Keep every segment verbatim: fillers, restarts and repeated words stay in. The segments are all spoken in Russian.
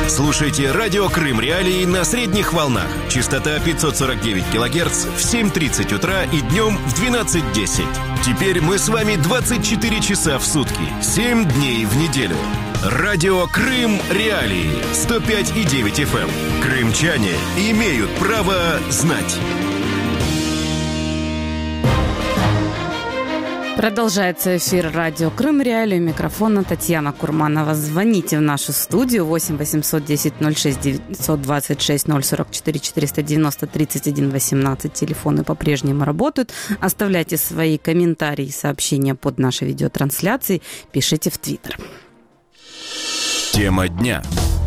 Слушайте радио Крым Реалии на средних волнах. Частота пятьсот сорок девять килогерц в семь тридцать утра и днем в двенадцать десять. Теперь мы с вами двадцать четыре часа в сутки, семь дней в неделю. Радио Крым Реалии сто пять и девять эф эм. Крымчане имеют право знать. Продолжается эфир радио Крым Реалии. У микрофона Татьяна Курманова. Звоните в нашу студию восемь восемьсот десять ноль шесть девятьсот двадцать шесть ноль сорок четыре четыреста девяносто тридцать один восемнадцать. Телефоны по-прежнему работают. Оставляйте свои комментарии и сообщения под нашей видеотрансляцией. Пишите в Твиттер. Тема дня.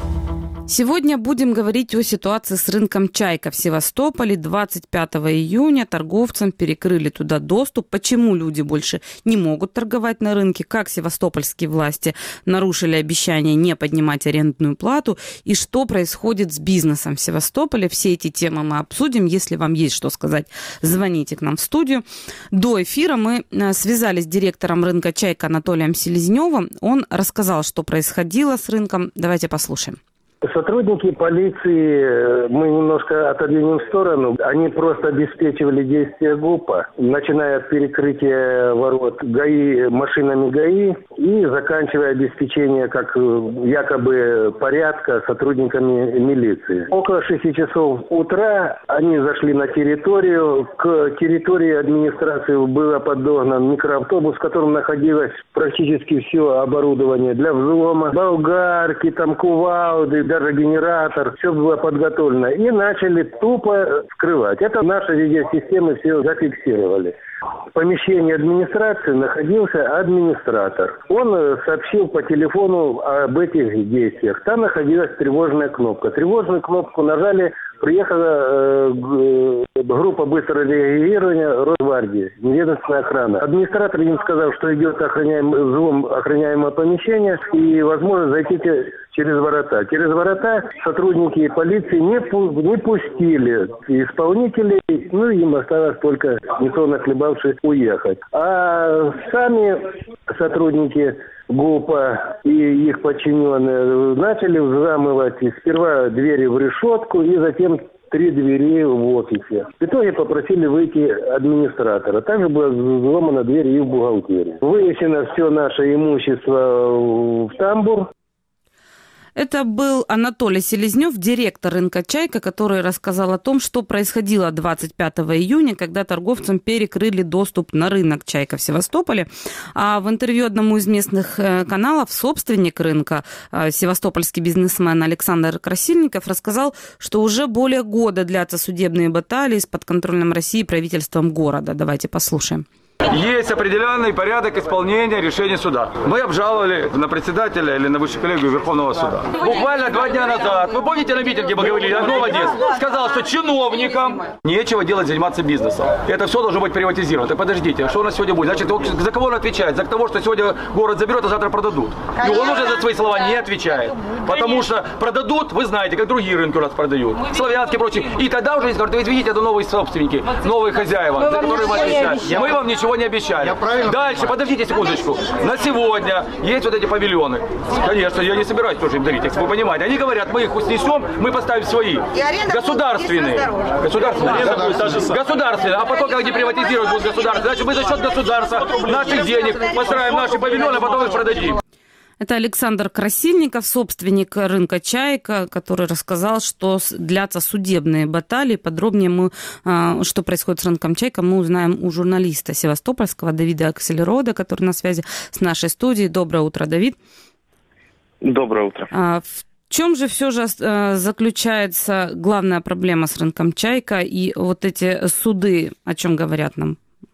Сегодня будем говорить о ситуации с рынком «Чайка» в Севастополе. двадцать пятого июня торговцам перекрыли туда доступ. Почему люди больше не могут торговать на рынке? Как севастопольские власти нарушили обещание не поднимать арендную плату? И что происходит с бизнесом в Севастополе? Все эти темы мы обсудим. Если вам есть что сказать, звоните к нам в студию. До эфира мы связались с директором рынка «Чайка» Анатолием Селезневым. Он рассказал, что происходило с рынком. Давайте послушаем. Сотрудники полиции, мы немножко отодвинем в сторону, они просто обеспечивали действия ГУПа, начиная от перекрытия ворот ГАИ машинами ГАИ и заканчивая обеспечение как якобы порядка сотрудниками милиции. Около шести часов утра они зашли на территорию. К территории администрации был подогнан микроавтобус, в котором находилось практически все оборудование для взлома, болгарки, там кувалды, даже генератор, все было подготовлено. И начали тупо скрывать. Это наши видеосистемы все зафиксировали. В помещении администрации находился администратор. Он сообщил по телефону об этих действиях. Там находилась тревожная кнопка. Тревожную кнопку нажали, приехала э, группа быстрого реагирования Росгвардии, неведомственная охрана. Администратор им сказал, что идет охраняемый, взлом охраняемого помещения и возможно зайти через ворота. Через ворота сотрудники полиции не, пу- не пустили исполнителей, ну им осталось только несолоно хлебавши уехать. А сами сотрудники ГУПа и их подчиненные начали взламывать сперва двери в решетку и затем три двери в офисе. В итоге попросили выйти администратора. Также была взломана дверь и в бухгалтерии. Вынесено все наше имущество в тамбур. Это был Анатолий Селезнев, директор рынка «Чайка», который рассказал о том, что происходило двадцать пятого июня, когда торговцам перекрыли доступ на рынок «Чайка» в Севастополе. А в интервью одному из местных каналов собственник рынка, севастопольский бизнесмен Александр Красильников, рассказал, что уже более года длятся судебные баталии с подконтрольным России правительством города. Давайте послушаем. Есть определенный порядок исполнения решения суда. Мы обжаловали на председателя или на высшую коллегию Верховного суда. Буквально два дня назад, вы помните на митинге мы говорили, Молодец сказал, что чиновникам нечего делать, заниматься бизнесом. Это все должно быть приватизировано. Так подождите, что у нас сегодня будет? Значит, за кого он отвечает? За того, что сегодня город заберет, а завтра продадут. И он уже за свои слова не отвечает. Потому что продадут, вы знаете, как другие рынки у нас продают. Славянские и прочие. И тогда уже говорят, вы видите, это новые собственники, новые хозяева, за которые мы отвечаем. Мы вам ничего не обещали. Дальше, подождите секундочку. На сегодня есть вот эти павильоны. Конечно, я не собираюсь тоже им дарить, если вы понимаете. Они говорят, мы их снесем, мы поставим свои. Государственные. Государственные. Государственные. А потом, когда они приватизируют, будут государственные. Значит, мы за счет государства, наших денег построим наши павильоны, а потом их продадим. Это Александр Красильников, собственник рынка «Чайка», который рассказал, что длятся судебные баталии. Подробнее мы, что происходит с рынком «Чайка», мы узнаем у журналиста севастопольского Давида Акселерода, который на связи с нашей студией. Доброе утро, Давид. Доброе утро. В чем же все же заключается главная проблема с рынком «Чайка» и вот эти суды, о чем говорят нам?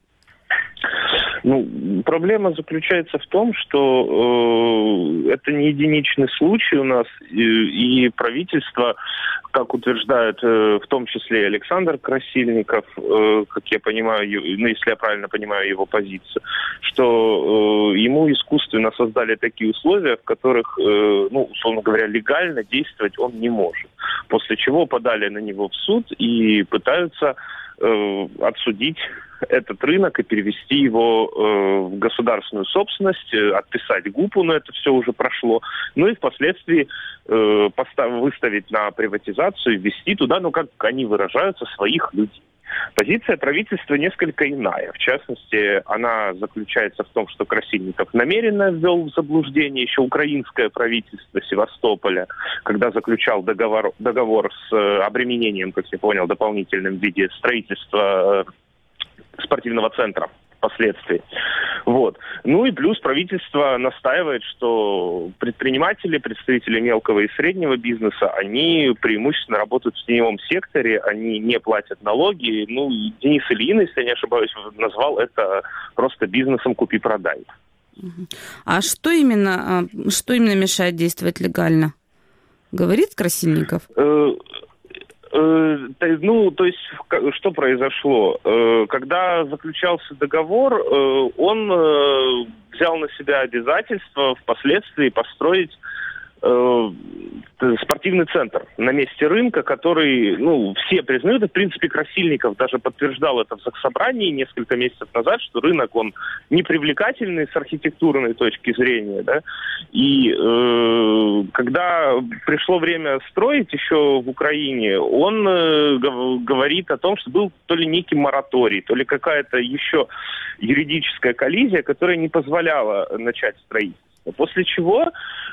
Ну, проблема заключается в том, что э, это не единичный случай у нас, и, и правительство, как утверждает э, в том числе Александр Красильников, э, как я понимаю, ну, если я правильно понимаю его позицию, что э, ему искусственно создали такие условия, в которых, э, ну, условно говоря, легально действовать он не может. После чего подали на него в суд и пытаются э, отсудить этот рынок и перевести его э, в государственную собственность, э, отписать ГУПу, но это все уже прошло. Ну и впоследствии э, постав, выставить на приватизацию, ввести туда, ну как они выражаются, своих людей. Позиция правительства несколько иная. В частности, она заключается в том, что Красильников намеренно ввел в заблуждение еще украинское правительство Севастополя, когда заключал договор, договор с э, обременением, как я понял, дополнительным в виде строительства э, спортивного центра впоследствии. Вот. Ну и плюс правительство настаивает, что предприниматели, представители мелкого и среднего бизнеса, они преимущественно работают в теневом секторе, они не платят налоги. Ну, и Денис Ильин, если я не ошибаюсь, назвал это просто бизнесом «купи-продай». А что именно, что именно мешает действовать легально? Говорит Красильников? Ну, то есть, что произошло? Когда заключался договор, он взял на себя обязательство впоследствии построить спортивный центр на месте рынка, который, ну, все признают, и, в принципе, Красильников даже подтверждал это в Заксобрании несколько месяцев назад, что рынок, он непривлекательный с архитектурной точки зрения, да, и э, когда пришло время строить еще в Украине, он э, говорит о том, что был то ли некий мораторий, то ли какая-то еще юридическая коллизия, которая не позволяла начать строительство. После чего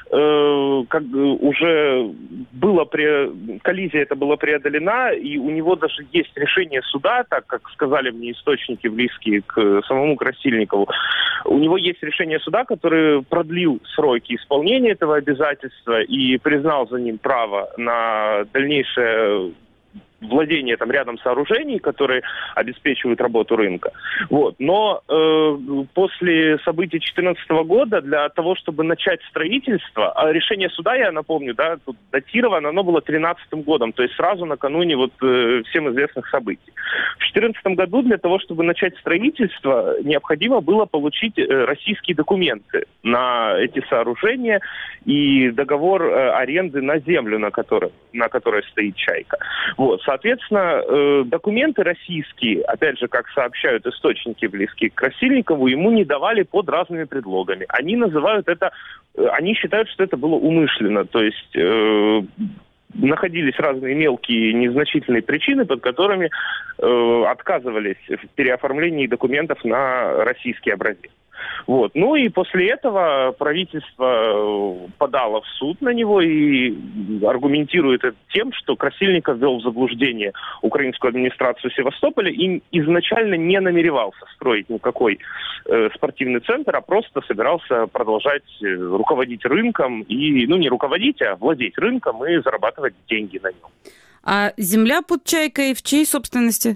э, как уже была пре... коллизия эта была преодолена, и у него даже есть решение суда, так как сказали мне источники, близкие к самому Красильникову. У него есть решение суда, который продлил сроки исполнения этого обязательства и признал за ним право на дальнейшее владение там рядом сооружений, которые обеспечивают работу рынка. Вот. Но э, после событий две тысячи четырнадцатого года для того, чтобы начать строительство, а решение суда, я напомню, да, тут датировано, оно было тринадцатым годом, то есть сразу накануне вот э, всем известных событий. В две тысячи четырнадцатом году для того, чтобы начать строительство, необходимо было получить э, российские документы на эти сооружения и договор э, аренды на землю, на которой, на которой стоит «Чайка». Вот. Соответственно, э, документы российские, опять же, как сообщают источники, близкие к Красильникову, ему не давали под разными предлогами. Они называют это, э, они считают, что это было умышленно, то есть э, находились разные мелкие незначительные причины, под которыми э, отказывались в переоформлении документов на российский образец. Вот. Ну и после этого правительство подало в суд на него и аргументирует это тем, что Красильников ввел в заблуждение украинскую администрацию Севастополя и изначально не намеревался строить никакой э, спортивный центр, а просто собирался продолжать руководить рынком и, ну не руководить, а владеть рынком и зарабатывать деньги на нем. А земля под «Чайкой» в чьей собственности?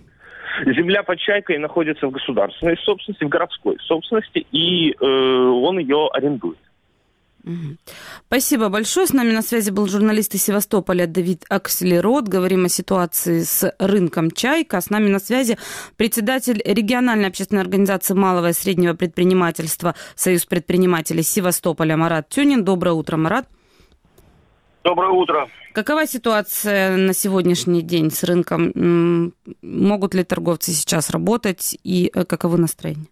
Земля под «Чайкой» находится в государственной собственности, в городской собственности, и э, он ее арендует. Спасибо большое. С нами на связи был журналист из Севастополя Давид Акселерот. Говорим о ситуации с рынком «Чайка». С нами на связи председатель региональной общественной организации малого и среднего предпринимательства «Союз предпринимателей Севастополя» Марат Тюнин. Доброе утро, Марат. Доброе утро. Какова ситуация на сегодняшний день с рынком? Могут ли торговцы сейчас работать и каковы настроения?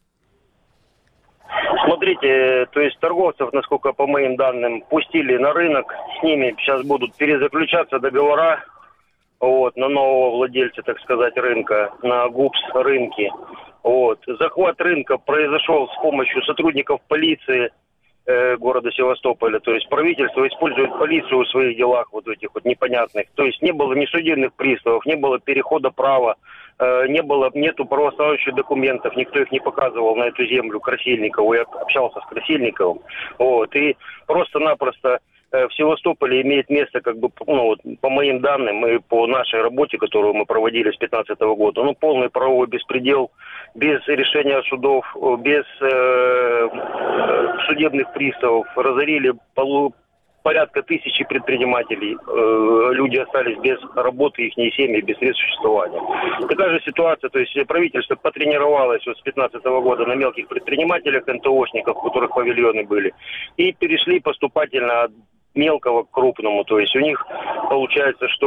Смотрите, то есть торговцев, насколько по моим данным, пустили на рынок. С ними сейчас будут перезаключаться договора вот, на нового владельца, так сказать, рынка, на ГУПС рынки. Вот. Захват рынка произошел с помощью сотрудников полиции города Севастополя, то есть правительство использует полицию в своих делах вот этих вот непонятных, то есть не было ни судебных приставов, не было перехода права, э, не было, нету правоустанавливающих документов, никто их не показывал на эту землю Красильникову, я общался с Красильниковым, вот, и просто-напросто э, в Севастополе имеет место, как бы, ну, вот, по моим данным и по нашей работе, которую мы проводили с две тысячи пятнадцатого года, ну, полный правовой беспредел, без решения судов, без э, судебных приставов, разорили полу, порядка тысячи предпринимателей. Э, люди остались без работы, их семьи, без средств существования. Такая же ситуация, то есть правительство потренировалось вот с две тысячи пятнадцатого года на мелких предпринимателях, эн тэ ошниках, у которых павильоны были, и перешли поступательно от мелкого к крупному. То есть у них получается, что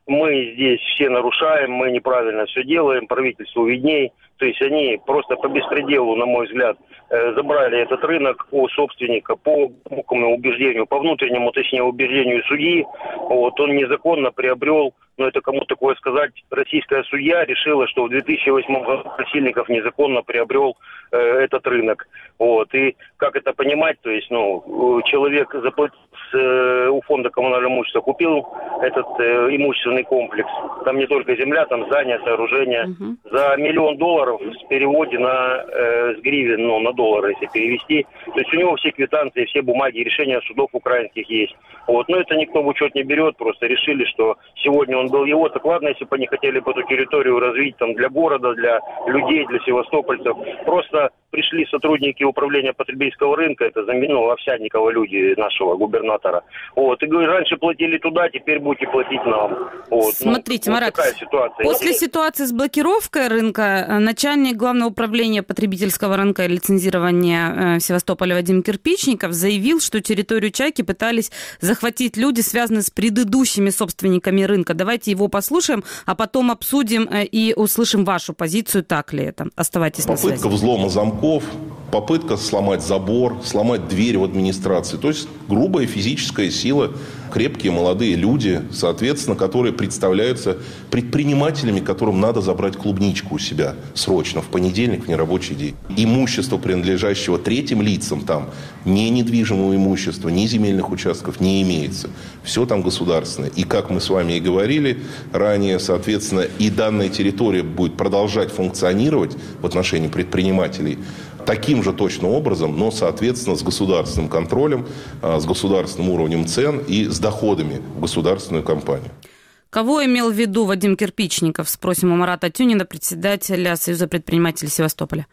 мы здесь все нарушаем, мы неправильно все делаем, правительству видней. То есть они просто по беспределу, на мой взгляд, забрали этот рынок у собственника по глубокому убеждению, по внутреннему, точнее, убеждению судьи. Вот, он незаконно приобрел, но это кому такое сказать, российская судья решила, что в две тысячи восьмом году Красильников незаконно приобрел э, этот рынок. Вот, и как это понимать, то есть, ну, человек заплатил э, у фонда коммунального имущества, купил этот э, имущественный комплекс. Там не только земля, там здания, сооружения. Uh-huh. За миллион долларов в переводе на э, с гривен, ну, на доллары, если перевести. То есть у него все квитанции, все бумаги, решения судов украинских есть. Вот. Но это никто в учет не берет, просто решили, что сегодня он был его. Так ладно, если бы они хотели бы эту территорию развить там для города, для людей, для севастопольцев. Просто пришли сотрудники управления потребительского рынка, это ну, Овсянникова люди, нашего губернатора. Вот. И говорят, раньше платили туда, теперь будете платить нам. Вот. Смотрите, ну, Марат, вот такая ситуация. После ситуации с блокировкой рынка начальник Главного управления потребительского рынка и лицензирования в Севастополе Вадим Кирпичников заявил, что территорию «Чайки» пытались захватить люди, связанные с предыдущими собственниками рынка. Давайте его послушаем, а потом обсудим и услышим вашу позицию, так ли это. Оставайтесь на связи. Попытка взлома замков, попытка сломать забор, сломать дверь в администрации. То есть грубая физическая сила, крепкие молодые люди, соответственно, которые представляются предпринимателями, которым надо забрать клубничку у себя срочно в понедельник, в нерабочий день. Имущество, принадлежащего третьим лицам, там ни недвижимого имущества, ни земельных участков не имеется. Все там государственное. И как мы с вами и говорили ранее, соответственно, и данная территория будет продолжать функционировать в отношении предпринимателей таким же точно образом, но, соответственно, с государственным контролем, с государственным уровнем цен и с доходами в государственную компанию. Кого имел в виду Вадим Кирпичников? Спросим у Марата Тюнина, председателя Союза предпринимателей Севастополя.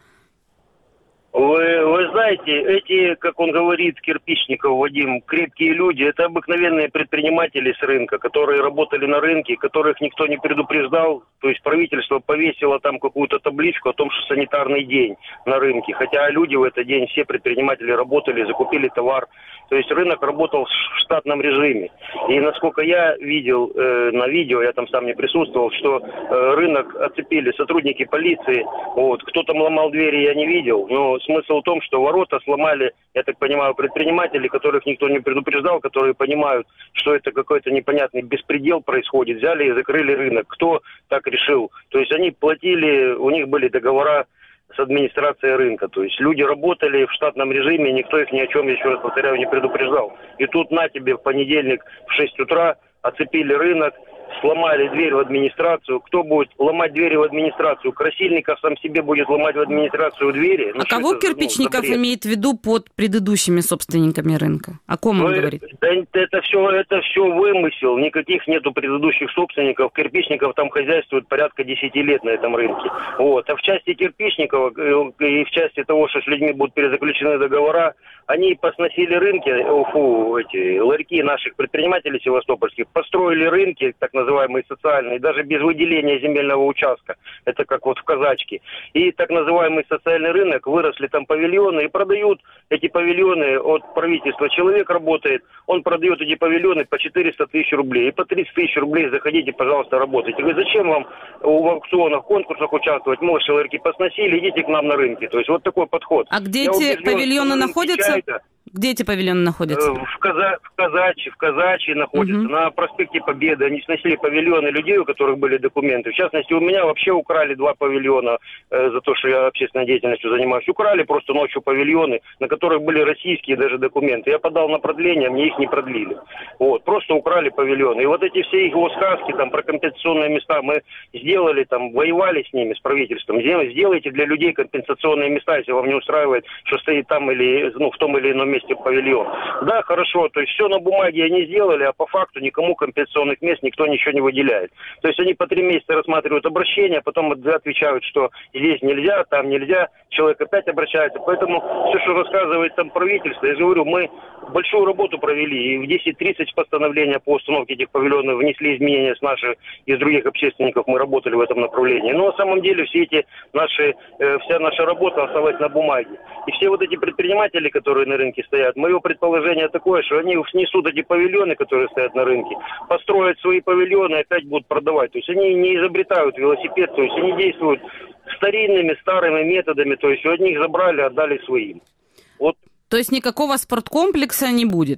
Вы, вы знаете, эти, как он говорит, Кирпичников Вадим, крепкие люди, это обыкновенные предприниматели с рынка, которые работали на рынке, которых никто не предупреждал. То есть правительство повесило там какую-то табличку о том, что санитарный день на рынке. Хотя люди в этот день, все предприниматели работали, закупили товар. То есть рынок работал в штатном режиме. И насколько я видел э, на видео, я там сам не присутствовал, что э, рынок оцепили сотрудники полиции. Вот. Кто там ломал двери, я не видел. Но смысл в том, что ворота сломали, я так понимаю, предприниматели, которых никто не предупреждал, которые понимают, что это какой-то непонятный беспредел происходит. Взяли и закрыли рынок. Кто так решил? То есть они платили, у них были договора с администрацией рынка. То есть люди работали в штатном режиме, никто их ни о чем, еще раз повторяю, не предупреждал. И тут на тебе в понедельник в шесть утра оцепили рынок, сломали дверь в администрацию. Кто будет ломать двери в администрацию? Красильников сам себе будет ломать в администрацию двери? Ну, а кого это, Кирпичников ну, имеет в виду под предыдущими собственниками рынка? О ком ну, он говорит? Да, это все, это все вымысел. Никаких нету предыдущих собственников. Кирпичников там хозяйствует порядка десяти лет на этом рынке. Вот. А в части Кирпичникова и в части того, что с людьми будут перезаключены договора, они посносили рынки, фу, эти ларьки наших предпринимателей севастопольских, построили рынки, так называемые социальные, даже без выделения земельного участка. Это как вот в Казачке. И так называемый социальный рынок, выросли там павильоны и продают эти павильоны от правительства. Человек работает, он продает эти павильоны по четыреста тысяч рублей. И по тридцать тысяч рублей заходите, пожалуйста, работайте. Говорит, зачем вам в аукционах, конкурсах участвовать? Может, ларьки посносили, идите к нам на рынке. То есть вот такой подход. А где эти павильоны находятся? Где эти павильоны находятся? В, Каза... в Казачи, в Казачи находятся, угу. На проспекте Победы. Они сносили павильоны людей, у которых были документы. В частности, у меня вообще украли два павильона э, за то, что я общественной деятельностью занимаюсь. Украли просто ночью павильоны, на которых были российские даже документы. Я подал на продление, мне их не продлили. Вот, просто украли павильоны. И вот эти все его сказки там про компенсационные места мы сделали, там, воевали с ними, с правительством. Сделайте для людей компенсационные места, если вам не устраивает, что стоит там или, ну, в том или ином месте павильон. Да, хорошо, то есть все на бумаге они сделали, а по факту никому компенсационных мест никто ничего не выделяет. То есть они по три месяца рассматривают обращение, а потом отвечают, что здесь нельзя, там нельзя, человек опять обращается. Поэтому все, что рассказывает там правительство, я же говорю, мы большую работу провели, и в десять тридцать постановления по установке этих павильонов внесли изменения с наших и с других общественников, мы работали в этом направлении. Но на самом деле все эти наши, э, вся наша работа осталась на бумаге. И все вот эти предприниматели, которые на рынке рынке стоят. Мое предположение такое, что они снесут эти павильоны, которые стоят на рынке, построят свои павильоны и опять будут продавать. То есть они не изобретают велосипед, то есть они действуют старинными, старыми методами, то есть у одних забрали, отдали своим. Вот. То есть никакого спорткомплекса не будет?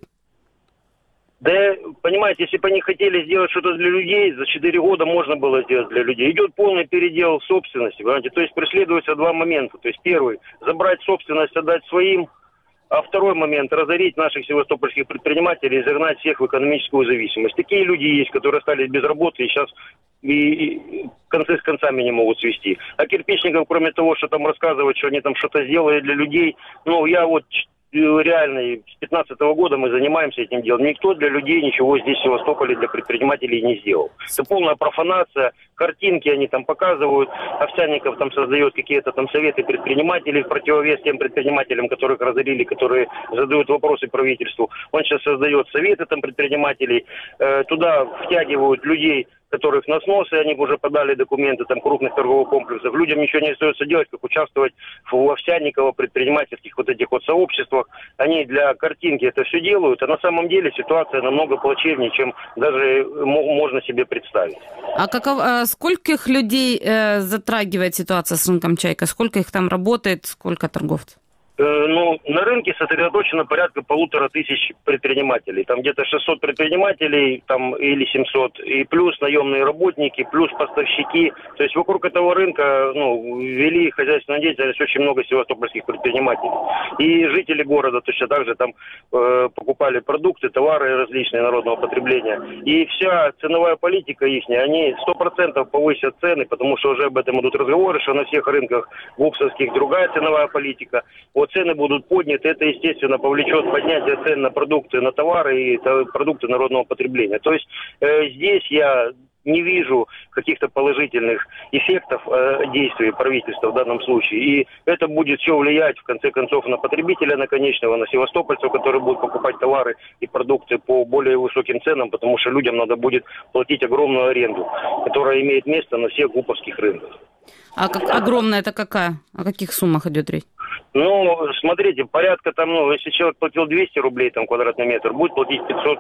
Да, понимаете, если бы они хотели сделать что-то для людей, за четыре года можно было сделать для людей. Идет полный передел собственности, понимаете, то есть преследуются два момента. То есть первый, забрать собственность, отдать своим, а второй момент, разорить наших севастопольских предпринимателей и загнать всех в экономическую зависимость. Такие люди есть, которые остались без работы и сейчас и, и концы с концами не могут свести. А кирпичников, кроме того, что там рассказывать, что они там что-то сделали для людей, ну, я вот... реально, с пятнадцатого года мы занимаемся этим делом. Никто для людей ничего здесь в Севастополе для предпринимателей не сделал. Это полная профанация. Картинки они там показывают. Овсянников там создает какие-то там советы предпринимателей в противовес тем предпринимателям, которых разорили, которые задают вопросы правительству. Он сейчас создает советы там предпринимателей. Э, туда втягивают людей, которых на снос, и они уже подали документы там крупных торговых комплексов. Людям ничего не остается делать, как участвовать в Овсянниково предпринимательских вот этих вот сообществах. Они для картинки это все делают, а на самом деле ситуация намного плачевнее, чем даже можно себе представить. А каков, а скольких людей э, затрагивает ситуация с рынком «Чайка»? Сколько их там работает, сколько торговцев? Ну, на рынке сосредоточено порядка полутора тысяч предпринимателей. Там где-то шестьсот предпринимателей, там или семьсот, и плюс наемные работники, плюс поставщики. То есть вокруг этого рынка, ну, вели хозяйственную деятельность очень много севастопольских предпринимателей. И жители города точно так же там э, покупали продукты, товары различные народного потребления. И вся ценовая политика их, они сто процентов повысят цены, потому что уже об этом идут разговоры, что на всех рынках гупсовских другая ценовая политика. Вот цены будут подняты, это, естественно, повлечет поднятие цен на продукты, на товары и продукты народного потребления. То есть э, здесь я не вижу каких-то положительных эффектов э, действий правительства в данном случае. И это будет все влиять, в конце концов, на потребителя, на конечного, на севастопольцев, которые будут покупать товары и продукты по более высоким ценам, потому что людям надо будет платить огромную аренду, которая имеет место на всех гуповских рынках. А как огромная это какая? О каких суммах идет речь? Ну, смотрите, порядка там, ну, если человек платил двести рублей там квадратный метр, будет платить пятьсот,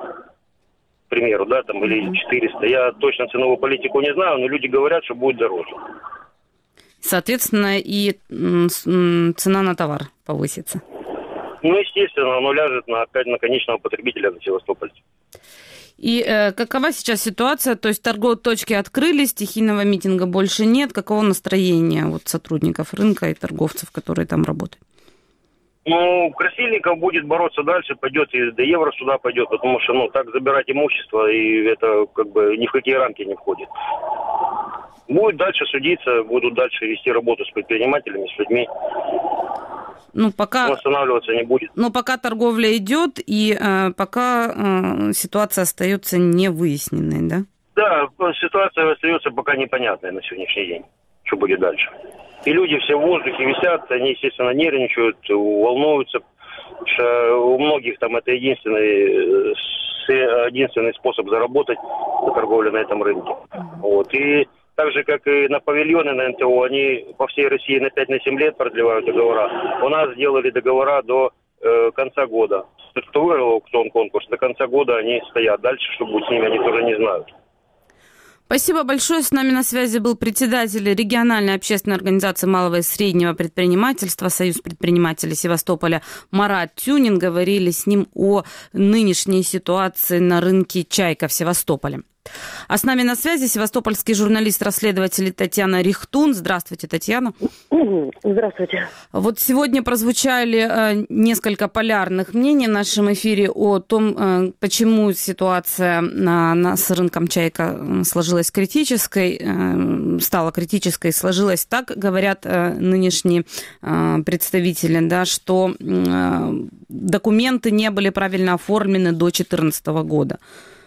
к примеру, да, там, или четыреста. Я точно ценовую политику не знаю, но люди говорят, что будет дороже. Соответственно, и цена на товар повысится. Ну, естественно, оно ляжет на, на конечного потребителя, на севастопольца. И э, какова сейчас ситуация? То есть торговые точки открылись, стихийного митинга больше нет. Каково настроение вот сотрудников рынка и торговцев, которые там работают? Ну, Красильников будет бороться дальше, пойдет и до Евросуда пойдет, потому что, ну, так забирать имущество, и это как бы ни в какие рамки не входит. Будет дальше судиться, будут дальше вести работу с предпринимателями, с людьми. Ну, пока... Останавливаться не будет. Но пока торговля идет, и э, пока э, ситуация остается невыясненной, да? Да, ситуация остается пока непонятной на сегодняшний день, что будет дальше. И люди все в воздухе висят, они, естественно, нервничают, волнуются, потому что у многих там это единственный, единственный способ заработать на торговле на этом рынке. Вот. И так же, как и на павильоны на эн тэ о, они по всей России на пять-семь лет продлевают договора. У нас сделали договора до э, конца года. Кто выиграл аукцион, конкурс, до конца года они стоят. Дальше, что будет с ними, они тоже не знают. Спасибо большое. С нами на связи был председатель региональной общественной организации малого и среднего предпринимательства «Союз предпринимателей Севастополя» Марат Тюнин. Говорили с ним о нынешней ситуации на рынке «Чайка» в Севастополе. А с нами на связи севастопольский журналист-расследователь Татьяна Рихтун. Здравствуйте, Татьяна. Здравствуйте. Вот сегодня прозвучали э, несколько полярных мнений в нашем эфире о том, э, почему ситуация на, на, с рынком «Чайка» сложилась критической, э, стала критической, сложилась так, говорят э, нынешние э, представители, да, что э, документы не были правильно оформлены до две тысячи четырнадцатого года.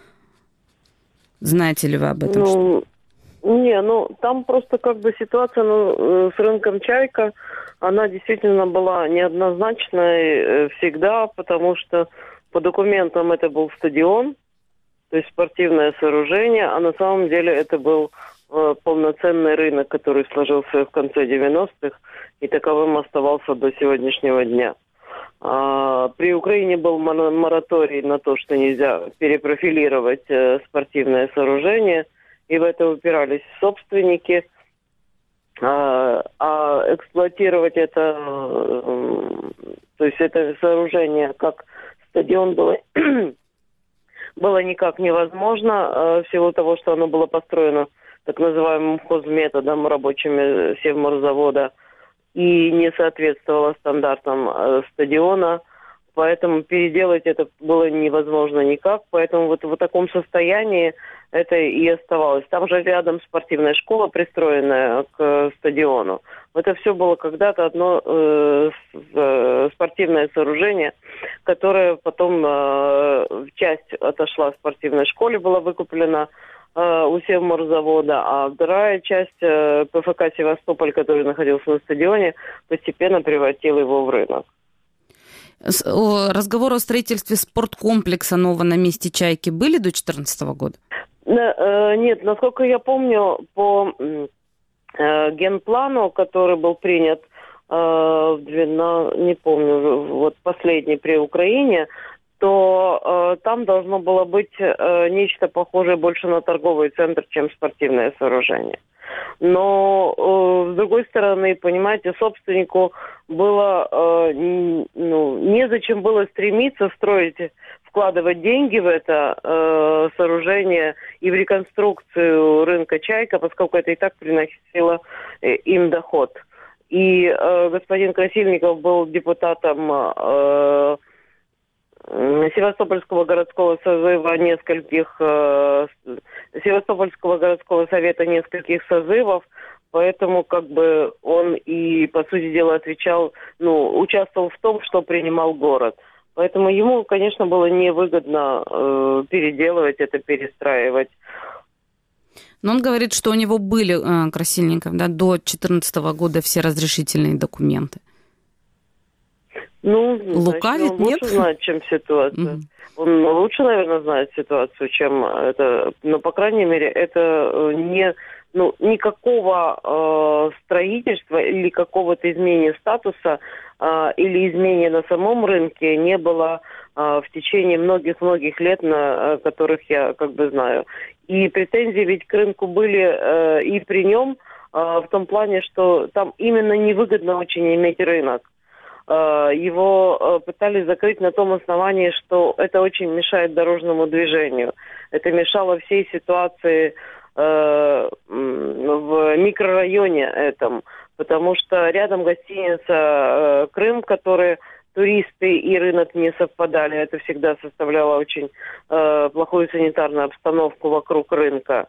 Знаете ли вы об этом? Ну, не, ну там просто как бы ситуация ну, с рынком «Чайка», она действительно была неоднозначной всегда, потому что по документам это был стадион, то есть спортивное сооружение, а на самом деле это был э, полноценный рынок, который сложился в конце девяностых и таковым оставался до сегодняшнего дня. При Украине был мораторий на то, что нельзя перепрофилировать спортивное сооружение, и в это упирались собственники. А эксплуатировать это, то есть это сооружение как стадион было, было никак невозможно, в силу того, что оно было построено так называемым хозметодом рабочими Севморзавода и не соответствовало стандартам э, стадиона, поэтому переделать это было невозможно никак, поэтому вот в таком состоянии это и оставалось. Там же рядом спортивная школа, пристроенная к стадиону. Это все было когда-то одно э, э, спортивное сооружение, которое потом э, часть отошла в спортивной школе, была выкуплена у Севморзавода, а вторая часть ПФК «Севастополь», который находился на стадионе, постепенно превратила его в рынок. Разговоры о строительстве спорткомплекса нового на месте «Чайки» были до две тысячи четырнадцатого года? Нет, насколько я помню, по генплану, который был принят, не помню, вот последний при Украине, то э, там должно было быть э, нечто похожее больше на торговый центр, чем спортивное сооружение. Но, э, с другой стороны, понимаете, собственнику было, э, ну, незачем было стремиться строить, вкладывать деньги в это э, сооружение и в реконструкцию рынка «Чайка», поскольку это и так приносило э, им доход. И э, господин Красильников был депутатом э, Севастопольского городского созыва нескольких, э, Севастопольского городского совета нескольких созывов, поэтому как бы он и, по сути дела, отвечал, ну, участвовал в том, что принимал город. Поэтому ему, конечно, было невыгодно э, переделывать это, перестраивать. Но он говорит, что у него были, э, Красильников, да, до две тысячи четырнадцатого года все разрешительные документы. Ну, лукавит, значит, он нет? лучше знает, чем ситуация. Mm-hmm. Он лучше, наверное, знает ситуацию, чем это. Но, по крайней мере, это не, ну, никакого э, строительства или какого-то изменения статуса э, или изменения на самом рынке не было э, в течение многих-многих лет, на э, которых я как бы знаю. И претензии ведь к рынку были э, и при нем, э, в том плане, что там именно невыгодно очень иметь рынок. Его пытались закрыть на том основании, что это очень мешает дорожному движению. Это мешало всей ситуации э, в микрорайоне этом, потому что рядом гостиница э, «Крым», которые туристы и рынок не совпадали. Это всегда составляло очень э, плохую санитарную обстановку вокруг рынка.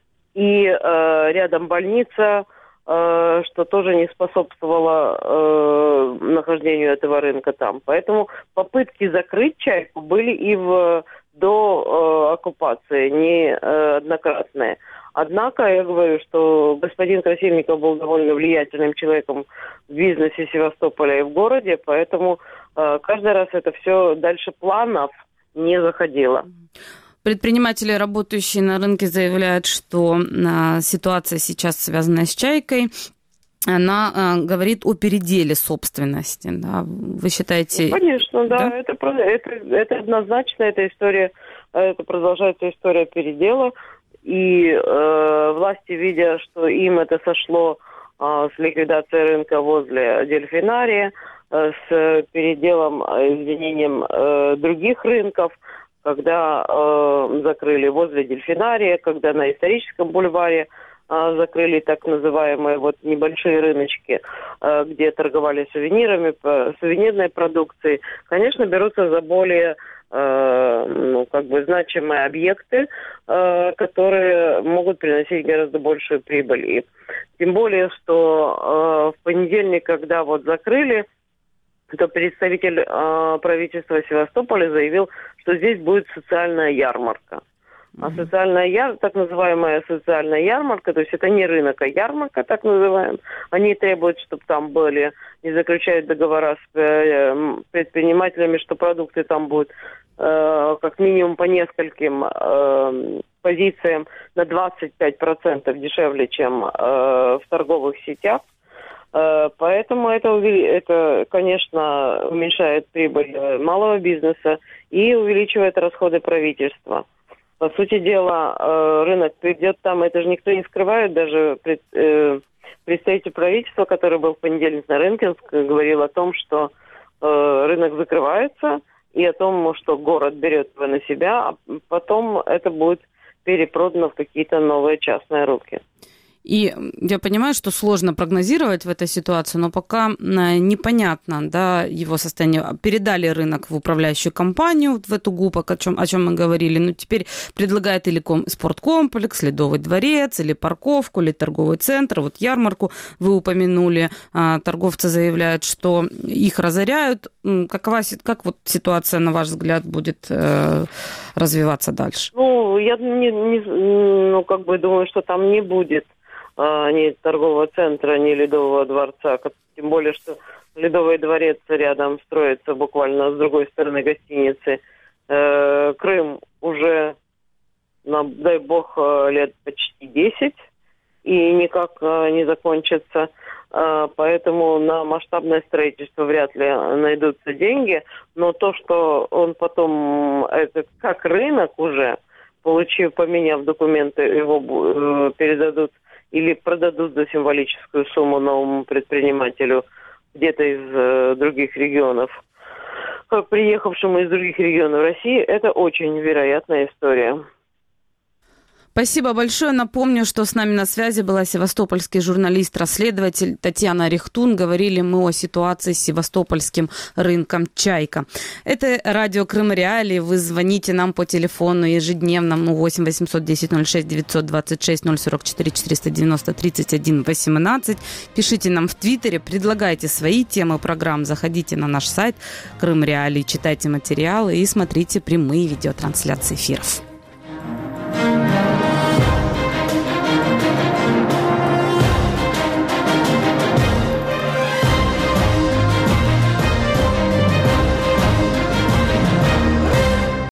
И э, рядом больница, что тоже не способствовало э, нахождению этого рынка там. Поэтому попытки закрыть «Чайку» были и в, до э, оккупации, неоднократные. Однако я говорю, что господин Красильников был довольно влиятельным человеком в бизнесе Севастополя и в городе, поэтому э, каждый раз это все дальше планов не заходило. Предприниматели, работающие на рынке, заявляют, что а, ситуация сейчас, связанная с «Чайкой», она а, говорит о переделе собственности. Да? Вы считаете... Ну, конечно, да. да? Это, это, это однозначно, эта история, это продолжается история передела. И э, власти, видя, что им это сошло э, с ликвидацией рынка возле дельфинария, э, с переделом, изменением э, других рынков, когда э, закрыли возле дельфинария, когда на историческом бульваре э, закрыли так называемые вот небольшие рыночки, э, где торговали сувенирами, по, сувенирной продукцией, конечно, берутся за более э, ну, как бы значимые объекты, э, которые могут приносить гораздо большую прибыль. И тем более, что э, в понедельник, когда вот закрыли, то представитель э, правительства Севастополя заявил, что здесь будет социальная ярмарка. Mm-hmm. А социальная ярмарка, так называемая социальная ярмарка, то есть это не рынок, а ярмарка, так называемая. Они требуют, чтобы там были, не заключают договора с э, предпринимателями, что продукты там будут э, как минимум по нескольким э, позициям на двадцать пять процентов дешевле, чем э, в торговых сетях. Поэтому это, это, конечно, уменьшает прибыль малого бизнеса и увеличивает расходы правительства. По сути дела, рынок придет там, это же никто не скрывает, даже представитель правительства, который был в понедельник на рынке, говорил о том, что рынок закрывается, и о том, что город берет его на себя, а потом это будет перепродано в какие-то новые частные руки. И я понимаю, что сложно прогнозировать в этой ситуации, но пока непонятно, да, его состояние. Передали рынок в управляющую компанию, в эту ГУП, о чем, о чем мы говорили. Ну, теперь предлагает или спорткомплекс, Ледовый дворец, или парковку, или торговый центр. Вот ярмарку вы упомянули. Торговцы заявляют, что их разоряют. Какова, как вот ситуация, на ваш взгляд, будет э, развиваться дальше? Ну, я не, не, ну, как бы думаю, что там не будет ни торгового центра, ни Ледового дворца. Тем более, что Ледовый дворец рядом строится буквально с другой стороны гостиницы. Крым уже, дай бог, лет почти десять и никак не закончится. Поэтому на масштабное строительство вряд ли найдутся деньги. Но то, что он потом, это как рынок уже, получив, поменяв документы, его передадут или продадут за символическую сумму новому предпринимателю где-то из э, других регионов, как приехавшему из других регионов России, это очень вероятная история. Спасибо большое. Напомню, что с нами на связи была севастопольский журналист-расследователь Татьяна Рихтун. Говорили мы о ситуации с севастопольским рынком «Чайка». Это радио Крым Реалии. Вы звоните нам по телефону ежедневному восемь восемьсот десять ноль шесть девятьсот двадцать шесть ноль сорок четыре четыреста девяносто тридцать один восемнадцать. Пишите нам в Твиттере, предлагайте свои темы программ. Заходите на наш сайт Крым Реалии, читайте материалы и смотрите прямые видеотрансляции эфиров.